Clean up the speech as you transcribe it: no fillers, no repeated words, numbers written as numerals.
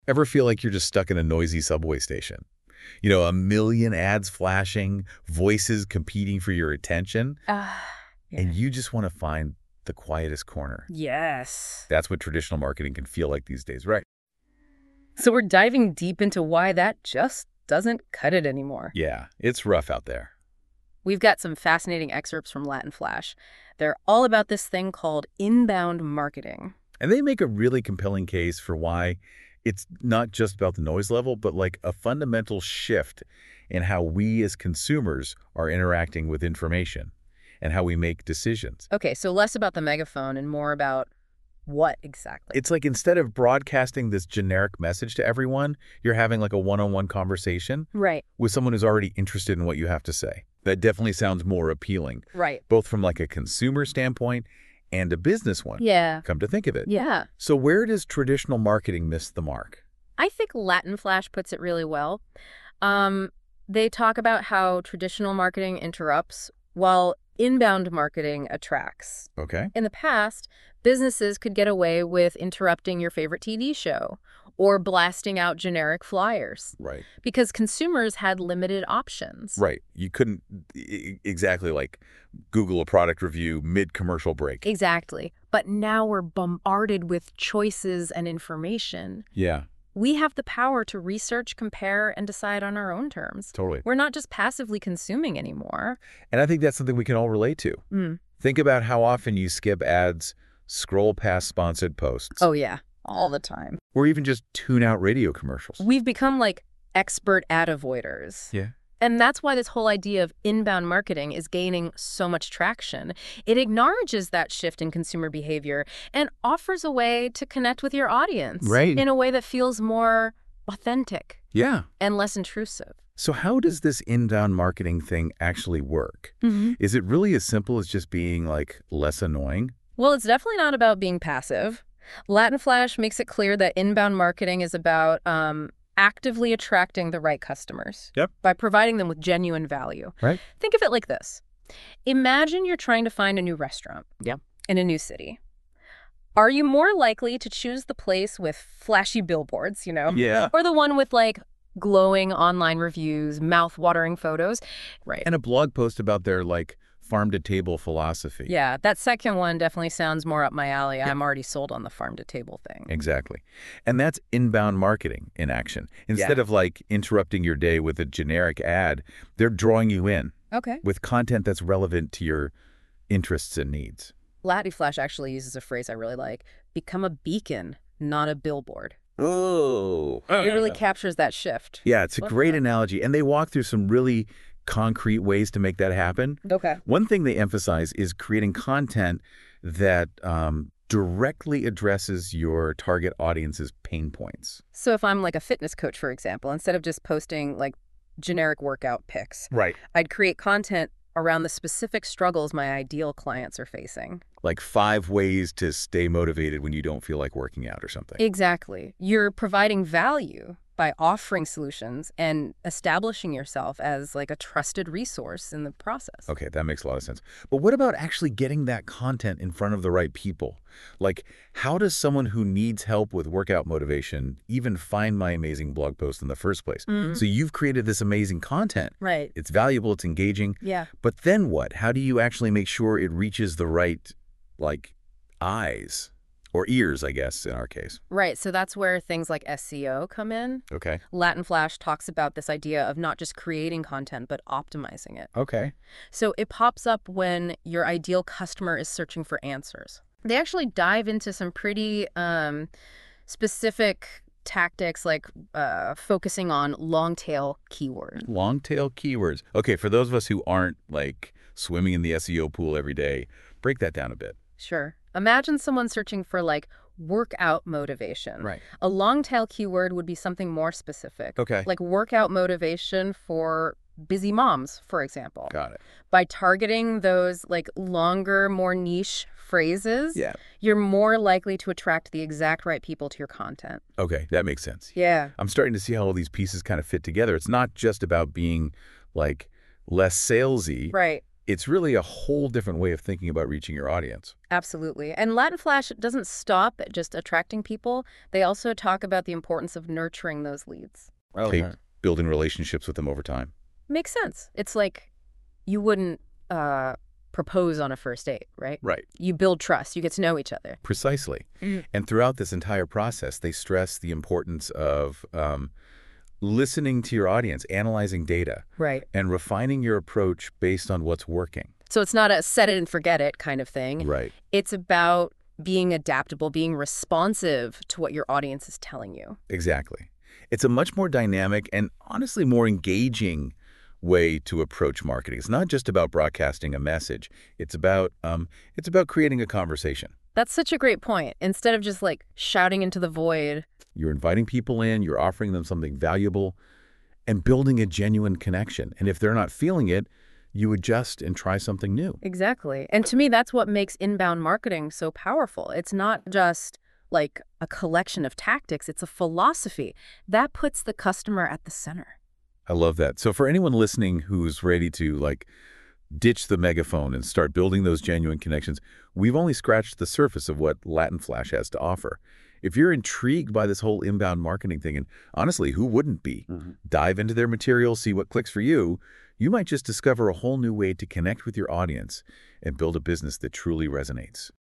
Ever feel like you're just stuck in a noisy subway station? You know, a million ads flashing, voices competing for your attention, Yeah. and you just want to find the quietest corner. Yes. That's what traditional marketing can feel like these days, right? So we're diving deep into why that just doesn't cut it anymore. Yeah, it's rough out there. We've got some fascinating excerpts from Latin Flash. They're all about this thing called inbound marketing. And they make a really compelling case for why it's not just about the noise level, but like a fundamental shift in how we as consumers are interacting with information and how we make decisions. Okay, so less about the megaphone and more about what exactly? It's like instead of broadcasting this generic message to everyone, you're having like a one-on-one conversation Right, with someone who's already interested in what you have to say. That definitely sounds more appealing, right. both from like a consumer standpoint and a business one, Yeah, come to think of it. yeah. So where does traditional marketing miss the mark? I think Latin Flash puts it really well. They talk about how traditional marketing interrupts while inbound marketing attracts. Okay. In the past, businesses could get away with interrupting your favorite TV show or blasting out generic flyers Right. because consumers had limited options. Right. You couldn't exactly like Google a product review mid-commercial break. Exactly. But now we're bombarded with choices and information. Yeah, We have the power to research, compare, and decide on our own terms. totally. We're not just passively consuming anymore. And I think that's something we can all relate to. Mm. Think about how often you skip ads, scroll past sponsored posts, Oh, yeah. All the time. or even just tune out radio commercials. We've become like expert ad avoiders. Yeah. And that's why this whole idea of inbound marketing is gaining so much traction. It acknowledges that shift in consumer behavior and offers a way to connect with your audience Right. in a way that feels more authentic Yeah. and less intrusive. So how does this inbound marketing thing actually work? Is it really as simple as just being like less annoying? Well, it's definitely not about being passive. Latin Flash makes it clear that inbound marketing is about actively attracting the right customers. Yep. By providing them with genuine value. Right. Think of it like this. Imagine you're trying to find a new restaurant. Yeah. In a new city. Are you more likely to choose the place with flashy billboards, Yeah. or the one with like glowing online reviews, mouth-watering photos? Right. And a blog post about their like farm-to-table philosophy. Yeah, that second one definitely sounds more up my alley. I'm already sold on the farm-to-table thing. Exactly. And that's inbound marketing in action. Instead of like interrupting your day with a generic ad, they're drawing you in Okay. with content that's relevant to your interests and needs. Latin Flash actually uses a phrase I really like. Become a beacon, not a billboard. Oh. It really captures that shift. Yeah, it's a great analogy. And they walk through some really concrete ways to make that happen. Okay. One thing they emphasize is creating content that directly addresses your target audience's pain points. So if I'm like a fitness coach, for example, instead of just posting like generic workout pics, Right. I'd create content around the specific struggles my ideal clients are facing. Like 5 ways to stay motivated when you don't feel like working out or something. Exactly. You're providing value by offering solutions and establishing yourself as like a trusted resource in the process. Okay, that makes a lot of sense. But what about actually getting that content in front of the right people? Like, how does someone who needs help with workout motivation even find my amazing blog post in the first place? So you've created this amazing content. Right. It's valuable, it's engaging. Yeah. But then what? How do you actually make sure it reaches the right, like, eyes? Or ears, I guess, in our case. Right. So that's where things like SEO come in. Okay. Latin Flash talks about this idea of not just creating content, but optimizing it. Okay. So it pops up when your ideal customer is searching for answers. They actually dive into some pretty specific tactics like focusing on long-tail keywords. Long tail keywords. Okay, for those of us who aren't, like, swimming in the SEO pool every day, break that down a bit. Sure. Imagine someone searching for like workout motivation. Right. A long-tail keyword would be something more specific. Okay. Like workout motivation for busy moms, for example. Got it. By targeting those like longer, more niche phrases, Yeah. you're more likely to attract the exact right people to your content. Okay, that makes sense. Yeah. I'm starting to see how all these pieces kind of fit together. It's not just about being, like, less salesy. Right. It's really a whole different way of thinking about reaching your audience. Absolutely. And Latin Flash doesn't stop at just attracting people. They also talk about the importance of nurturing those leads. Okay. Building relationships with them over time. Makes sense. It's like you wouldn't propose on a first date, right? Right. You build trust. You get to know each other. Precisely. And throughout this entire process, they stress the importance of listening to your audience, analyzing data, Right. and refining your approach based on what's working. So it's not a set it and forget it kind of thing. Right. It's about being adaptable, being responsive to what your audience is telling you. Exactly. It's a much more dynamic and honestly more engaging way to approach marketing. It's not just about broadcasting a message. It's about creating a conversation. That's such a great point. Instead of just like shouting into the void. You're inviting people in, you're offering them something valuable, and building a genuine connection. And if they're not feeling it, you adjust and try something new. Exactly. And to me, that's what makes inbound marketing so powerful. It's not just like a collection of tactics. It's a philosophy that puts the customer at the center. I love that. So for anyone listening who's ready to ditch the megaphone and start building those genuine connections, we've only scratched the surface of what Latin Flash has to offer. If you're intrigued by this whole inbound marketing thing, and honestly, who wouldn't be? Dive into their material, see what clicks for you. You might just discover a whole new way to connect with your audience and build a business that truly resonates.